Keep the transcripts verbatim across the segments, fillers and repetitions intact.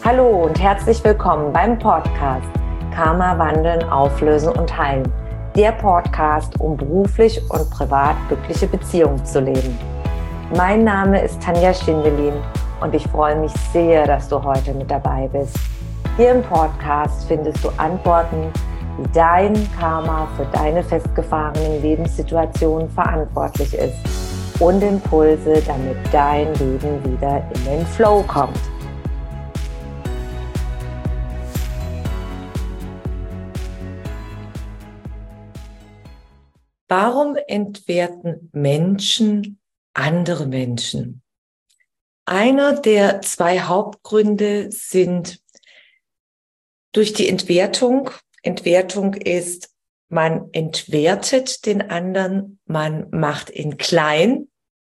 Hallo und herzlich willkommen beim Podcast Karma wandeln, auflösen und heilen. Der Podcast, um beruflich und privat glückliche Beziehungen zu leben. Mein Name ist Tanja Schindelin und ich freue mich sehr, dass du heute mit dabei bist. Hier im Podcast findest du Antworten, wie dein Karma für deine festgefahrenen Lebenssituationen verantwortlich ist und Impulse, damit dein Leben wieder in den Flow kommt. Warum entwerten Menschen andere Menschen? Einer der zwei Hauptgründe sind durch die Entwertung. Entwertung ist, man entwertet den anderen, man macht ihn klein,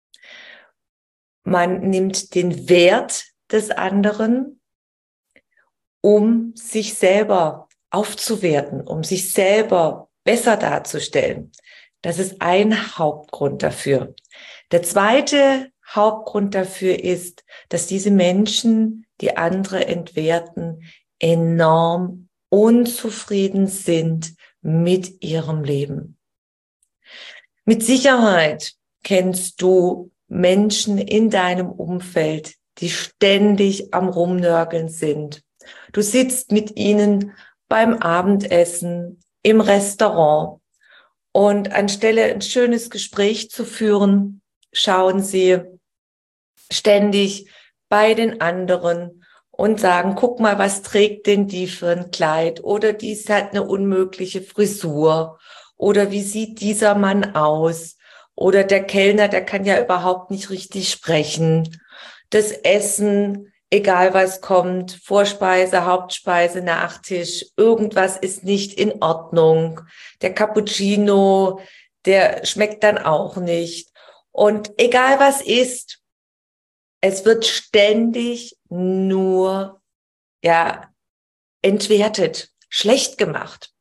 man nimmt den Wert des anderen, um sich selber aufzuwerten, um sich selber besser darzustellen. Das ist ein Hauptgrund dafür. Der zweite Hauptgrund dafür ist, dass diese Menschen, die andere entwerten, enorm unzufrieden sind mit ihrem Leben. Mit Sicherheit kennst du Menschen in deinem Umfeld, die ständig am Rumnörgeln sind. Du sitzt mit ihnen beim Abendessen, im Restaurant. Und anstelle ein schönes Gespräch zu führen, schauen sie ständig bei den anderen und sagen, guck mal, was trägt denn die für ein Kleid? Oder die hat eine unmögliche Frisur. Oder wie sieht dieser Mann aus? Oder der Kellner, der kann ja überhaupt nicht richtig sprechen. Das Essen, egal was kommt, Vorspeise, Hauptspeise, Nachtisch, irgendwas ist nicht in Ordnung. Der Cappuccino, der schmeckt dann auch nicht. Und egal was ist, es wird ständig nur, ja, entwertet, schlecht gemacht.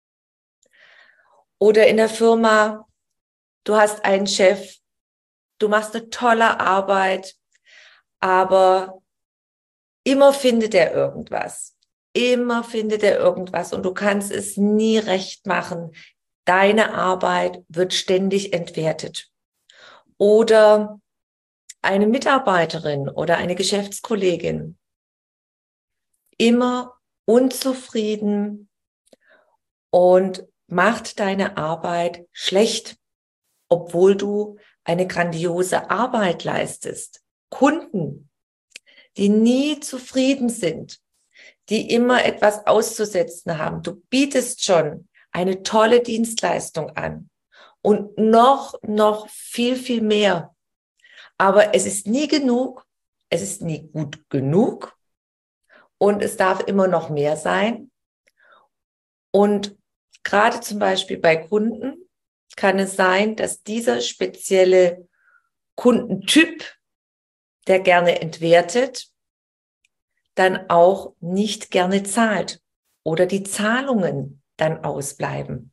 Oder in der Firma, du hast einen Chef, du machst eine tolle Arbeit, aber immer findet er irgendwas. Immer findet er irgendwas und du kannst es nie recht machen. Deine Arbeit wird ständig entwertet. Oder eine Mitarbeiterin oder eine Geschäftskollegin. Immer unzufrieden und macht deine Arbeit schlecht, obwohl du eine grandiose Arbeit leistest. Kunden, die nie zufrieden sind, die immer etwas auszusetzen haben. Du bietest schon eine tolle Dienstleistung an und noch, noch viel, viel mehr. Aber es ist nie genug, es ist nie gut genug und es darf immer noch mehr sein. Und gerade zum Beispiel bei Kunden kann es sein, dass dieser spezielle Kundentyp, der gerne entwertet, dann auch nicht gerne zahlt oder die Zahlungen dann ausbleiben.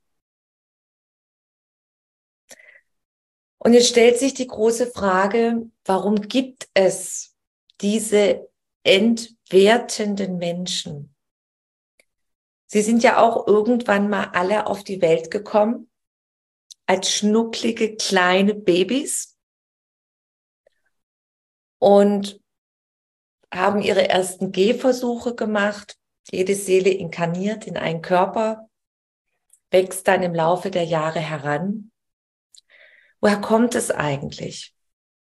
Und jetzt stellt sich die große Frage, warum gibt es diese entwertenden Menschen? Sie sind ja auch irgendwann mal alle auf die Welt gekommen als schnucklige kleine Babys und haben ihre ersten Gehversuche gemacht. Jede Seele inkarniert in einen Körper, wächst dann im Laufe der Jahre heran. Woher kommt es eigentlich?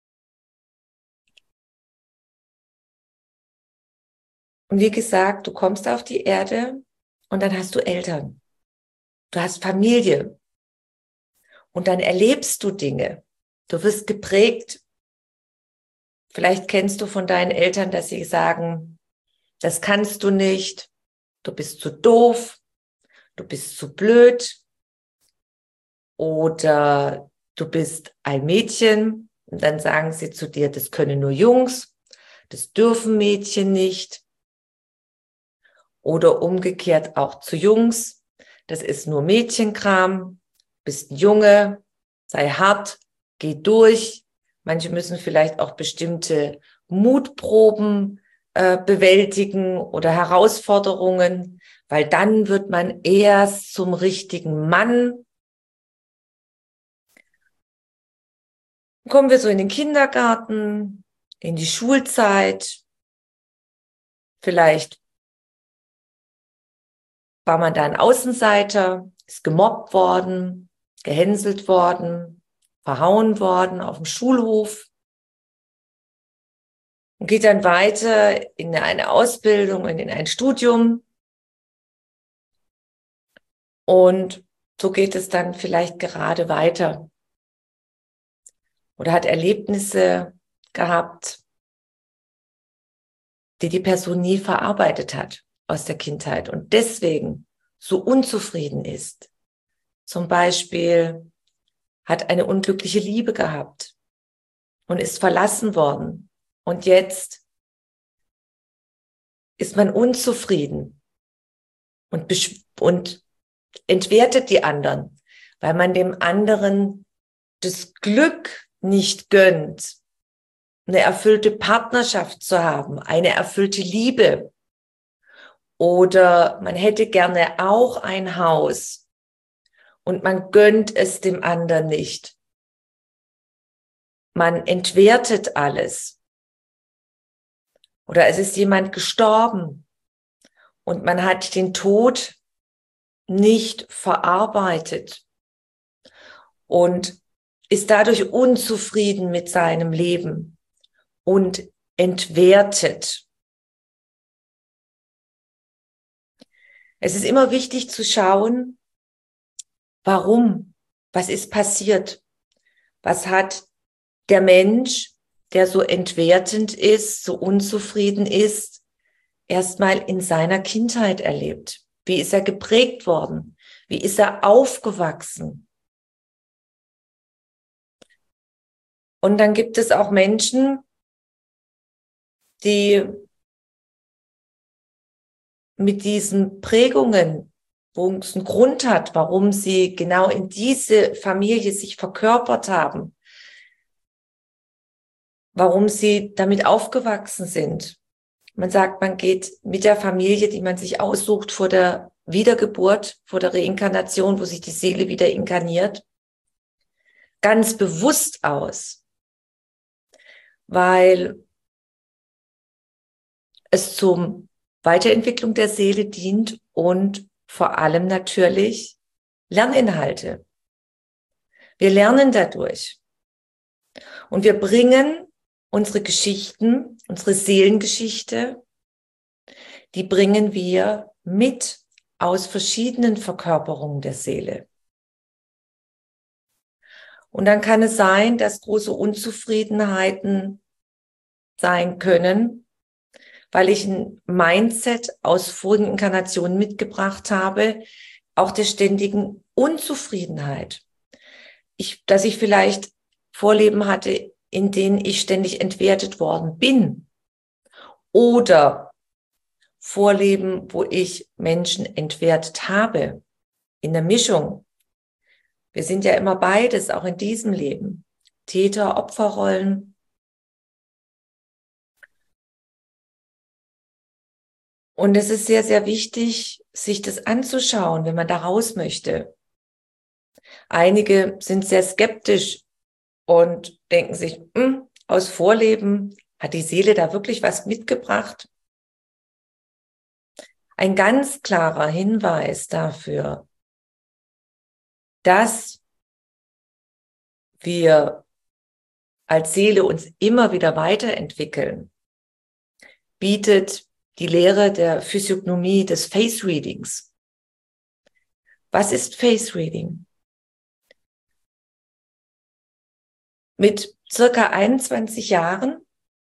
Und wie gesagt, du kommst auf die Erde und dann hast du Eltern. Du hast Familie. Und dann erlebst du Dinge. Du wirst geprägt. Vielleicht kennst du von deinen Eltern, dass sie sagen, das kannst du nicht, du bist zu doof, du bist zu blöd oder du bist ein Mädchen und dann sagen sie zu dir, das können nur Jungs, das dürfen Mädchen nicht. Oder umgekehrt auch zu Jungs, das ist nur Mädchenkram, bist ein Junge, sei hart, geh durch. Manche müssen vielleicht auch bestimmte Mutproben äh, bewältigen oder Herausforderungen, weil dann wird man erst zum richtigen Mann. Kommen wir so in den Kindergarten, in die Schulzeit. Vielleicht war man da ein Außenseiter, ist gemobbt worden, gehänselt worden, verhauen worden auf dem Schulhof und geht dann weiter in eine Ausbildung und in ein Studium. Und so geht es dann vielleicht gerade weiter. Oder hat Erlebnisse gehabt, die die Person nie verarbeitet hat aus der Kindheit und deswegen so unzufrieden ist. Zum Beispiel hat eine unglückliche Liebe gehabt und ist verlassen worden. Und jetzt ist man unzufrieden und, und entwertet die anderen, weil man dem anderen das Glück nicht gönnt, eine erfüllte Partnerschaft zu haben, eine erfüllte Liebe. Oder man hätte gerne auch ein Haus und man gönnt es dem anderen nicht. Man entwertet alles. Oder es ist jemand gestorben und man hat den Tod nicht verarbeitet und ist dadurch unzufrieden mit seinem Leben und entwertet. Es ist immer wichtig zu schauen, warum, was ist passiert, was hat der Mensch, der so entwertend ist, so unzufrieden ist, erstmal in seiner Kindheit erlebt. Wie ist er geprägt worden? Wie ist er aufgewachsen? Und dann gibt es auch Menschen, die mit diesen Prägungen, wo es einen Grund hat, warum sie genau in diese Familie sich verkörpert haben, warum sie damit aufgewachsen sind. Man sagt, man geht mit der Familie, die man sich aussucht vor der Wiedergeburt, vor der Reinkarnation, wo sich die Seele wieder inkarniert, ganz bewusst aus, weil es zur Weiterentwicklung der Seele dient und vor allem natürlich Lerninhalte. Wir lernen dadurch und wir bringen unsere Geschichten, unsere Seelengeschichte, die bringen wir mit aus verschiedenen Verkörperungen der Seele. Und dann kann es sein, dass große Unzufriedenheiten sein können, weil ich ein Mindset aus vorigen Inkarnationen mitgebracht habe, auch der ständigen Unzufriedenheit. Ich, dass ich vielleicht Vorleben hatte, in denen ich ständig entwertet worden bin. Oder Vorleben, wo ich Menschen entwertet habe, in der Mischung. Wir sind ja immer beides, auch in diesem Leben. Täter, Opferrollen. Und es ist sehr, sehr wichtig, sich das anzuschauen, wenn man da raus möchte. Einige sind sehr skeptisch und denken sich, aus Vorleben hat die Seele da wirklich was mitgebracht? Ein ganz klarer Hinweis dafür, dass wir als Seele uns immer wieder weiterentwickeln, bietet die Lehre der Physiognomie des Face Readings. Was ist Face Reading? Mit circa einundzwanzig Jahren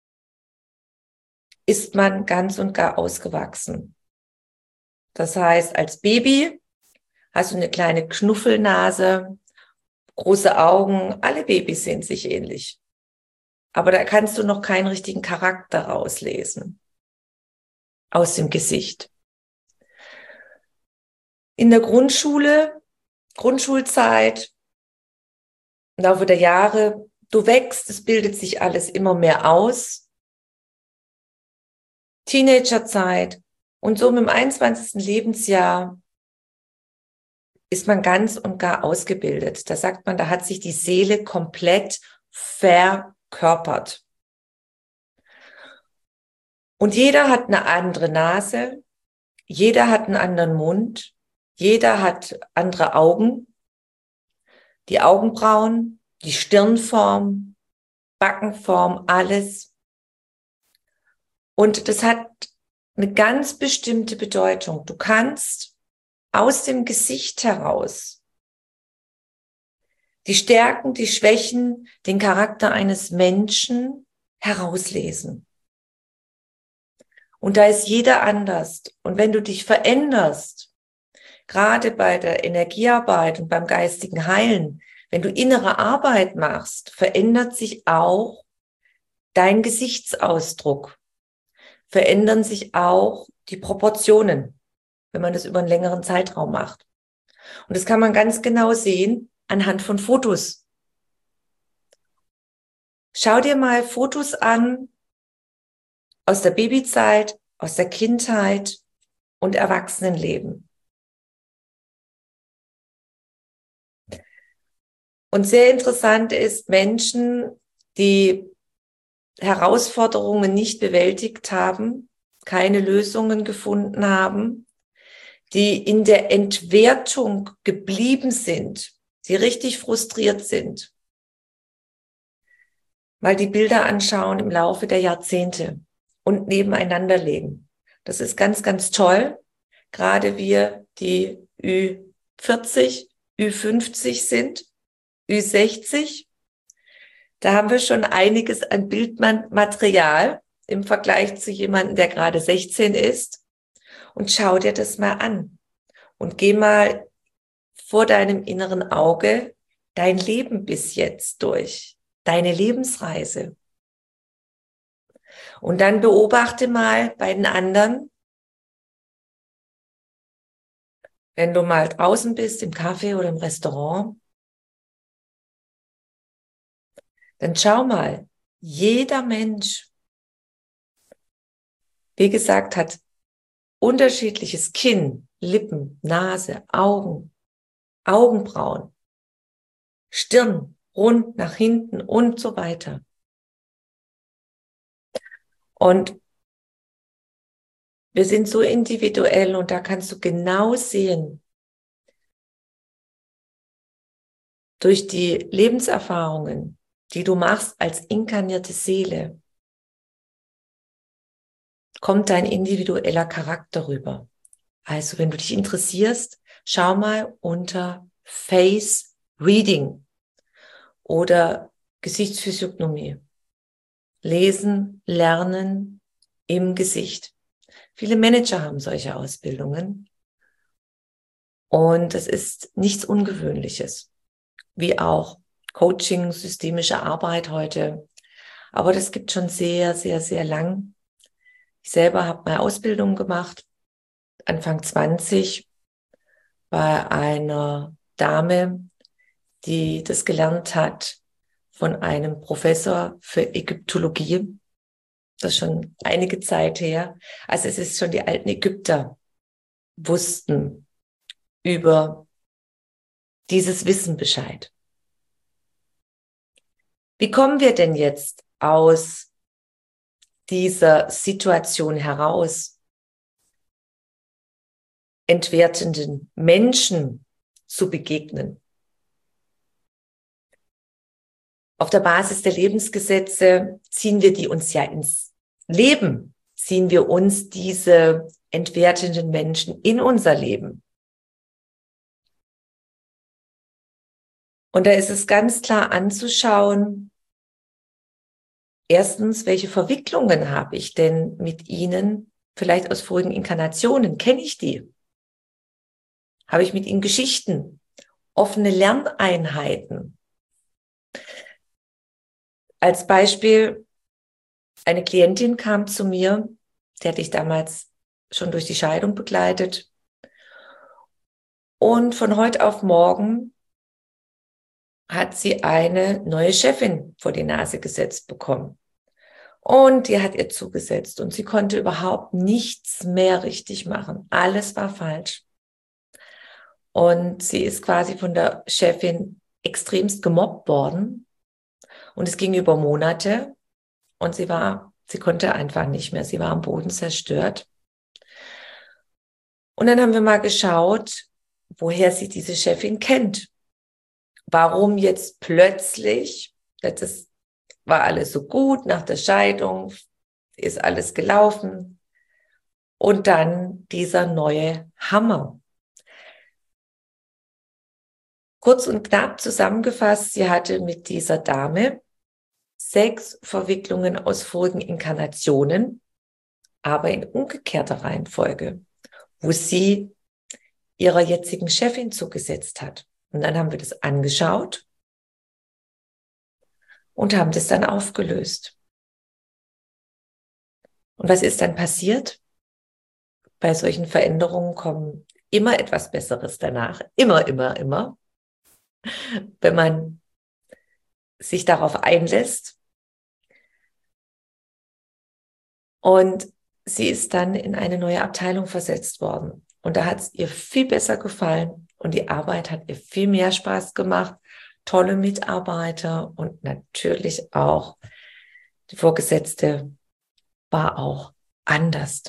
ist man ganz und gar ausgewachsen. Das heißt, als Baby hast du eine kleine Knuffelnase, große Augen, alle Babys sehen sich ähnlich. Aber da kannst du noch keinen richtigen Charakter rauslesen aus dem Gesicht. In der Grundschule, Grundschulzeit, im Laufe der Jahre, du wächst, es bildet sich alles immer mehr aus. Teenagerzeit und so mit dem einundzwanzigsten Lebensjahr ist man ganz und gar ausgebildet. Da sagt man, da hat sich die Seele komplett verkörpert. Und jeder hat eine andere Nase, jeder hat einen anderen Mund, jeder hat andere Augen, die Augenbrauen, die Stirnform, Backenform, alles. Und das hat eine ganz bestimmte Bedeutung. Du kannst aus dem Gesicht heraus die Stärken, die Schwächen, den Charakter eines Menschen herauslesen. Und da ist jeder anders. Und wenn du dich veränderst, gerade bei der Energiearbeit und beim geistigen Heilen, wenn du innere Arbeit machst, verändert sich auch dein Gesichtsausdruck, verändern sich auch die Proportionen, wenn man das über einen längeren Zeitraum macht. Und das kann man ganz genau sehen anhand von Fotos. Schau dir mal Fotos an aus der Babyzeit, aus der Kindheit und Erwachsenenleben. Und sehr interessant ist, Menschen, die Herausforderungen nicht bewältigt haben, keine Lösungen gefunden haben, die in der Entwertung geblieben sind, die richtig frustriert sind, weil die Bilder anschauen im Laufe der Jahrzehnte und nebeneinander legen. Das ist ganz, ganz toll. Gerade wir, die Ü vierzig, Ü fünfzig sind, Ü sechzig, da haben wir schon einiges an Bildmaterial im Vergleich zu jemandem, der gerade sechzehn ist. Und schau dir das mal an und geh mal vor deinem inneren Auge dein Leben bis jetzt durch, deine Lebensreise. Und dann beobachte mal bei den anderen, wenn du mal draußen bist, im Café oder im Restaurant, dann schau mal, jeder Mensch, wie gesagt, hat unterschiedliches Kinn, Lippen, Nase, Augen, Augenbrauen, Stirn, rund nach hinten und so weiter. Und wir sind so individuell und da kannst du genau sehen, durch die Lebenserfahrungen, die du machst als inkarnierte Seele, kommt dein individueller Charakter rüber. Also wenn du dich interessierst, schau mal unter Face Reading oder Gesichtsphysiognomie. Lesen, lernen im Gesicht. Viele Manager haben solche Ausbildungen und es ist nichts Ungewöhnliches, wie auch Coaching, systemische Arbeit heute. Aber das gibt schon sehr, sehr, sehr lang. Ich selber habe meine Ausbildung gemacht, Anfang zwanzig, bei einer Dame, die das gelernt hat von einem Professor für Ägyptologie. Das ist schon einige Zeit her. Also es ist schon die alten Ägypter wussten über dieses Wissen Bescheid. Wie kommen wir denn jetzt aus dieser Situation heraus, entwertenden Menschen zu begegnen? Auf der Basis der Lebensgesetze ziehen wir die uns ja ins Leben, ziehen wir uns diese entwertenden Menschen in unser Leben. Und da ist es ganz klar anzuschauen, erstens, welche Verwicklungen habe ich denn mit ihnen, vielleicht aus vorigen Inkarnationen, kenne ich die? Habe ich mit ihnen Geschichten, offene Lerneinheiten? Als Beispiel, eine Klientin kam zu mir, die hatte ich damals schon durch die Scheidung begleitet. Und von heute auf morgen hat sie eine neue Chefin vor die Nase gesetzt bekommen. Und die hat ihr zugesetzt und sie konnte überhaupt nichts mehr richtig machen. Alles war falsch. Und sie ist quasi von der Chefin extremst gemobbt worden. Und es ging über Monate und sie war, sie konnte einfach nicht mehr. Sie war am Boden zerstört. Und dann haben wir mal geschaut, woher sie diese Chefin kennt. Warum jetzt plötzlich, das war alles so gut, nach der Scheidung ist alles gelaufen. Und dann dieser neue Hammer. Kurz und knapp zusammengefasst, sie hatte mit dieser Dame sechs Verwicklungen aus vorigen Inkarnationen, aber in umgekehrter Reihenfolge, wo sie ihrer jetzigen Chefin zugesetzt hat. Und dann haben wir das angeschaut und haben das dann aufgelöst. Und was ist dann passiert? Bei solchen Veränderungen kommen immer etwas Besseres danach. Immer, immer, immer. Wenn man sich darauf einlässt. Und sie ist dann in eine neue Abteilung versetzt worden. Und da hat es ihr viel besser gefallen. Und die Arbeit hat ihr viel mehr Spaß gemacht. Tolle Mitarbeiter und natürlich auch die Vorgesetzte war auch anders.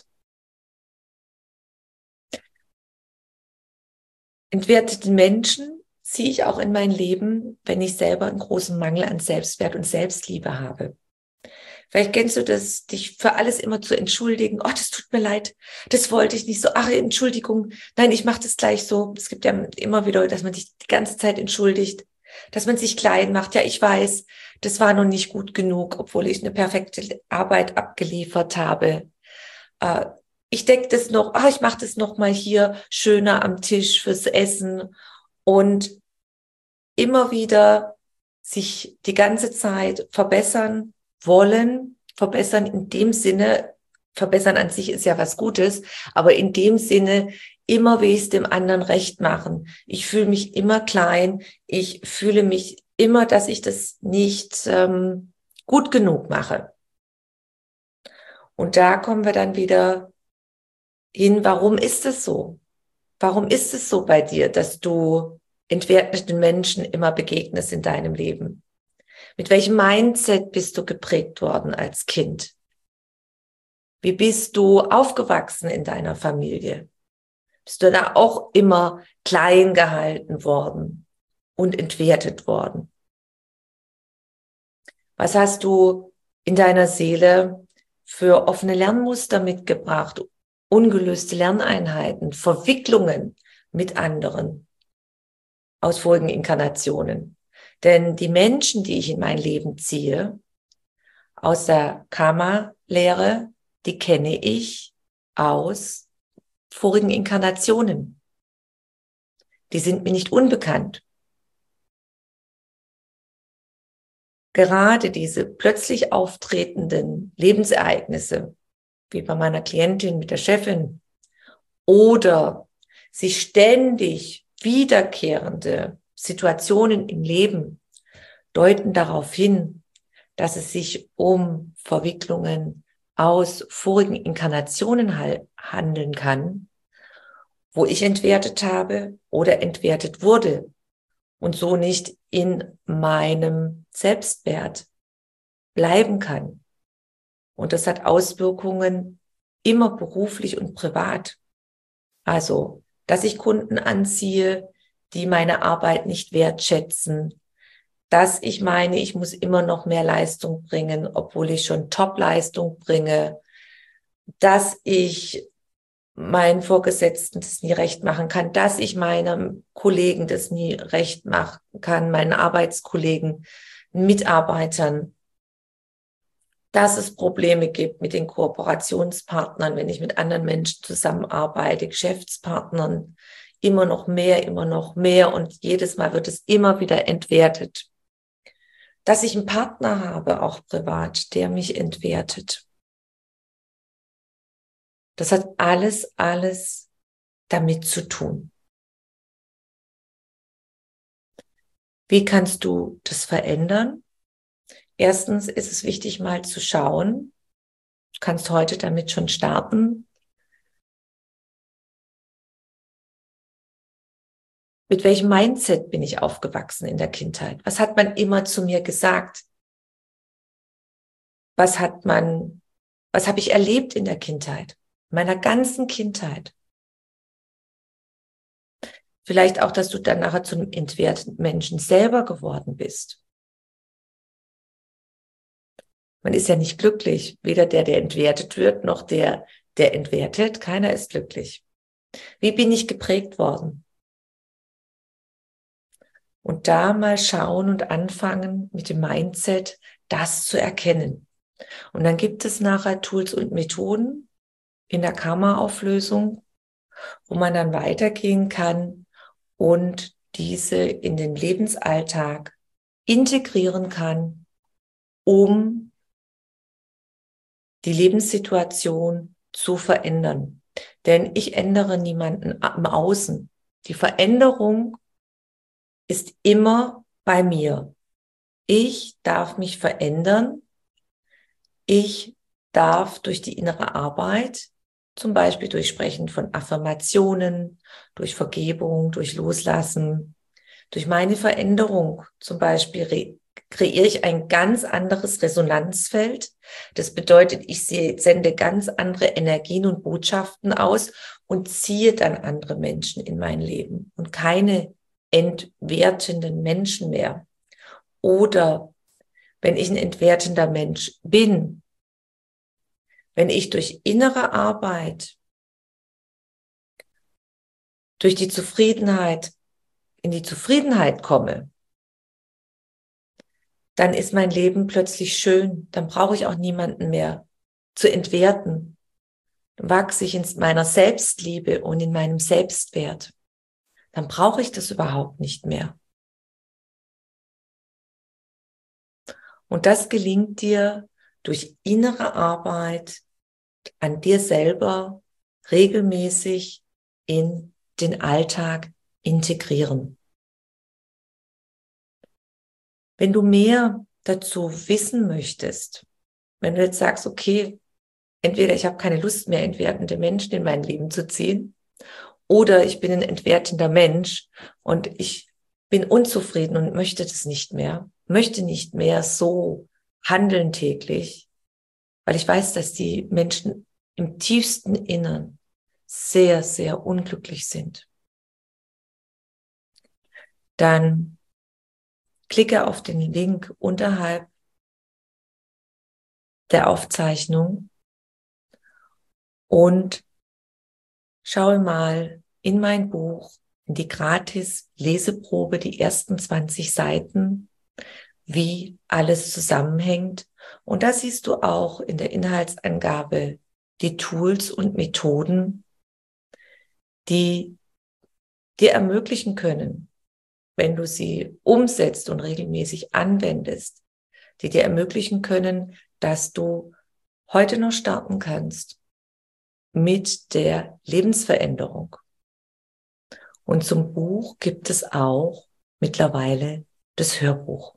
Entwertete Menschen ziehe ich auch in mein Leben, wenn ich selber einen großen Mangel an Selbstwert und Selbstliebe habe. Vielleicht kennst du das, dich für alles immer zu entschuldigen. Oh, das tut mir leid, das wollte ich nicht so. Ach, Entschuldigung, nein, ich mache das gleich so. Es gibt ja immer wieder, dass man sich die ganze Zeit entschuldigt, dass man sich klein macht. Ja, ich weiß, das war noch nicht gut genug, obwohl ich eine perfekte Arbeit abgeliefert habe. Äh, ich decke das noch, ach, ich mache das noch mal hier schöner am Tisch fürs Essen und immer wieder sich die ganze Zeit verbessern wollen, verbessern in dem Sinne, verbessern an sich ist ja was Gutes, aber in dem Sinne immer will ich es dem anderen recht machen. Ich fühle mich immer klein, ich fühle mich immer, dass ich das nicht ähm, gut genug mache. Und da kommen wir dann wieder hin, warum ist es so? Warum ist es so bei dir, dass du entwerteten Menschen immer begegnest in deinem Leben? Mit welchem Mindset bist du geprägt worden als Kind? Wie bist du aufgewachsen in deiner Familie? Bist du da auch immer klein gehalten worden und entwertet worden? Was hast du in deiner Seele für offene Lernmuster mitgebracht? Ungelöste Lerneinheiten, Verwicklungen mit anderen aus vorigen Inkarnationen. Denn die Menschen, die ich in mein Leben ziehe, aus der Karma-Lehre, die kenne ich aus vorigen Inkarnationen. Die sind mir nicht unbekannt. Gerade diese plötzlich auftretenden Lebensereignisse, wie bei meiner Klientin mit der Chefin, oder sich ständig wiederkehrende Situationen im Leben deuten darauf hin, dass es sich um Verwicklungen aus vorigen Inkarnationen handeln kann, wo ich entwertet habe oder entwertet wurde und so nicht in meinem Selbstwert bleiben kann. Und das hat Auswirkungen immer beruflich und privat. Also, dass ich Kunden anziehe, die meine Arbeit nicht wertschätzen, dass ich meine, ich muss immer noch mehr Leistung bringen, obwohl ich schon Top-Leistung bringe, dass ich meinen Vorgesetzten das nie recht machen kann, dass ich meinem Kollegen das nie recht machen kann, meinen Arbeitskollegen, Mitarbeitern, dass es Probleme gibt mit den Kooperationspartnern, wenn ich mit anderen Menschen zusammenarbeite, Geschäftspartnern, immer noch mehr, immer noch mehr und jedes Mal wird es immer wieder entwertet. Dass ich einen Partner habe, auch privat, der mich entwertet. Das hat alles, alles damit zu tun. Wie kannst du das verändern? Erstens ist es wichtig, mal zu schauen, du kannst heute damit schon starten, mit welchem Mindset bin ich aufgewachsen in der Kindheit? Was hat man immer zu mir gesagt? Was hat man, was habe ich erlebt in der Kindheit? In meiner ganzen Kindheit. Vielleicht auch, dass du dann nachher zu einem entwerteten Menschen selber geworden bist. Man ist ja nicht glücklich. Weder der, der entwertet wird, noch der, der entwertet. Keiner ist glücklich. Wie bin ich geprägt worden? Und da mal schauen und anfangen mit dem Mindset, das zu erkennen. Und dann gibt es nachher Tools und Methoden in der Karma-Auflösung, wo man dann weitergehen kann und diese in den Lebensalltag integrieren kann, um die Lebenssituation zu verändern. Denn ich ändere niemanden im Außen. Die Veränderung ist immer bei mir. Ich darf mich verändern. Ich darf durch die innere Arbeit, zum Beispiel durch Sprechen von Affirmationen, durch Vergebung, durch Loslassen, durch meine Veränderung, zum Beispiel re- kreiere ich ein ganz anderes Resonanzfeld. Das bedeutet, ich sende ganz andere Energien und Botschaften aus und ziehe dann andere Menschen in mein Leben und keine entwertenden Menschen mehr. Oder wenn ich ein entwertender Mensch bin, wenn ich durch innere Arbeit, durch die Zufriedenheit, in die Zufriedenheit komme, dann ist mein Leben plötzlich schön. Dann brauche ich auch niemanden mehr zu entwerten. Dann wachse ich in meiner Selbstliebe und in meinem Selbstwert. Dann brauche ich das überhaupt nicht mehr. Und das gelingt dir durch innere Arbeit an dir selber regelmäßig in den Alltag integrieren. Wenn du mehr dazu wissen möchtest, wenn du jetzt sagst, okay, entweder ich habe keine Lust mehr, entwertende Menschen in mein Leben zu ziehen, oder ich bin ein entwertender Mensch und ich bin unzufrieden und möchte das nicht mehr, möchte nicht mehr so handeln täglich, weil ich weiß, dass die Menschen im tiefsten Innern sehr, sehr unglücklich sind. Dann klicke auf den Link unterhalb der Aufzeichnung und schaue mal in mein Buch, in die Gratis-Leseprobe, die ersten zwanzig Seiten, wie alles zusammenhängt. Und da siehst du auch in der Inhaltsangabe die Tools und Methoden, die dir ermöglichen können, wenn du sie umsetzt und regelmäßig anwendest, die dir ermöglichen können, dass du heute noch starten kannst mit der Lebensveränderung. Und zum Buch gibt es auch mittlerweile das Hörbuch.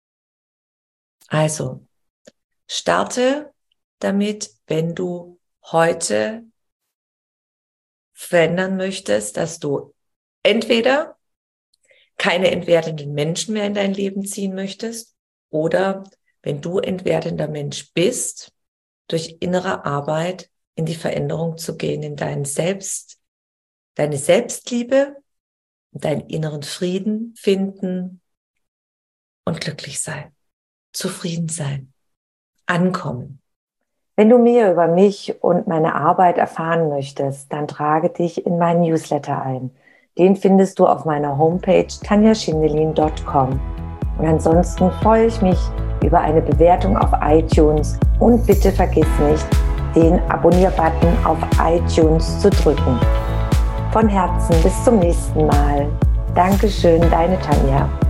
Also, starte damit, wenn du heute verändern möchtest, dass du entweder keine entwertenden Menschen mehr in dein Leben ziehen möchtest oder wenn du entwertender Mensch bist, durch innere Arbeit in die Veränderung zu gehen, in dein Selbst, deine Selbstliebe, deinen inneren Frieden finden und glücklich sein, zufrieden sein, ankommen. Wenn du mehr über mich und meine Arbeit erfahren möchtest, dann trage dich in meinen Newsletter ein. Den findest du auf meiner Homepage tanja schindelin punkt com. Und ansonsten freue ich mich über eine Bewertung auf iTunes und bitte vergiss nicht, den Abonnier-Button auf iTunes zu drücken. Von Herzen bis zum nächsten Mal. Dankeschön, deine Tanja.